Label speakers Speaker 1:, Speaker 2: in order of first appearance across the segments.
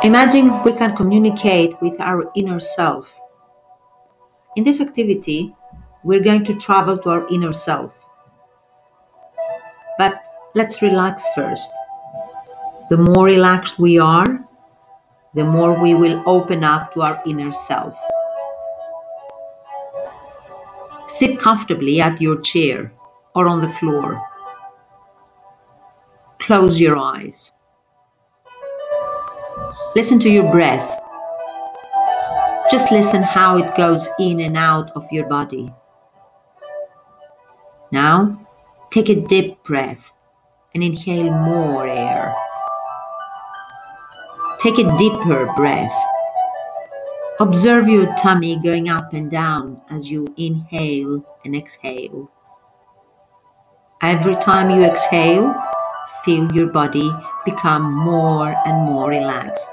Speaker 1: Imagine we can communicate with our inner self. In this activity, we're going to travel to our inner self. But let's relax first. The more relaxed we are, the more we will open up to our inner self. Sit comfortably at your chair or on the floor. Close your eyes. Listen to your breath. Just listen how it goes in and out of your body. Now, take a deep breath and inhale more air. Take a deeper breath. Observe your tummy going up and down as you inhale and exhale. Every time you exhale, feel your body become more and more relaxed.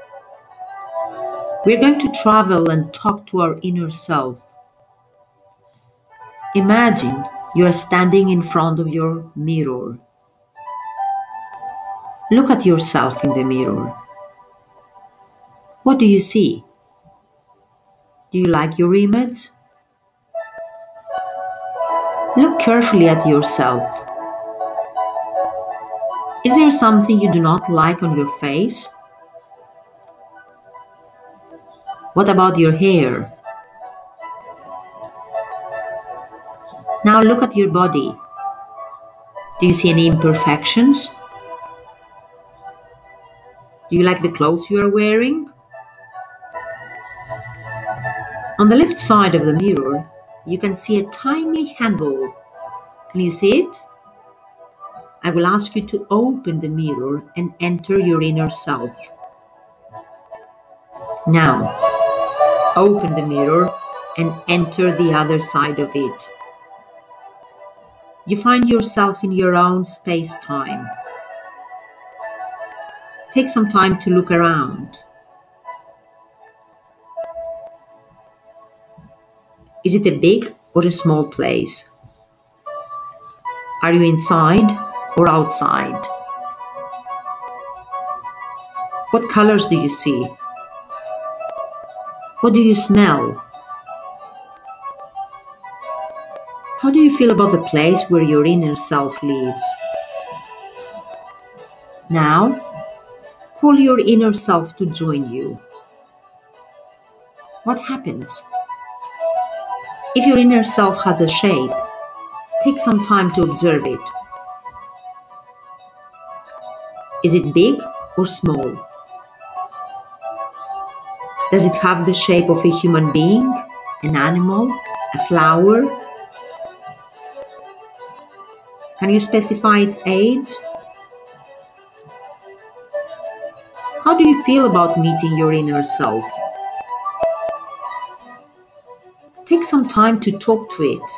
Speaker 1: We're going to travel and talk to our inner self. Imagine you are standing in front of your mirror. Look at yourself in the mirror. What do you see? Do you like your image? Look carefully at yourself. Is there something you do not like on your face? What about your hair? Now look at your body. Do you see any imperfections? Do you like the clothes you are wearing? On the left side of the mirror, you can see a tiny handle. Can you see it? I will ask you to open the mirror and enter your inner self. Now, open the mirror and enter the other side of it. You find yourself in your own space-time. Take some time to look around. Is it a big or a small place? Are you inside or outside? What colors do you see? What do you smell? How do you feel about the place where your inner self lives? Now, call your inner self to join you. What happens? If your inner self has a shape, take some time to observe it. Is it big or small? Does it have the shape of a human being, an animal, a flower? Can you specify its age? How do you feel about meeting your inner self? Take some time to talk to it.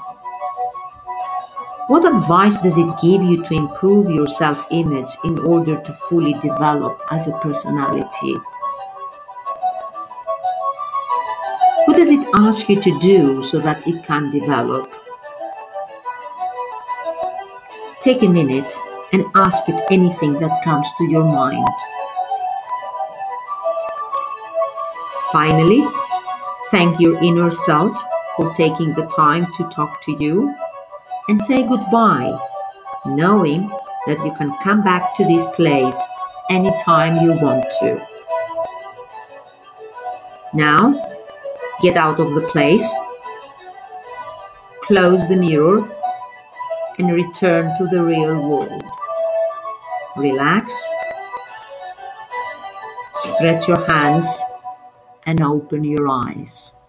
Speaker 1: What advice does it give you to improve your self-image in order to fully develop as a personality? What does it ask you to do so that it can develop? Take a minute and ask it anything that comes to your mind. Finally, thank your inner self for taking the time to talk to you and say goodbye, knowing that you can come back to this place anytime you want to. Now, get out of the place, close the mirror, and return to the real world. Relax, stretch your hands, and open your eyes.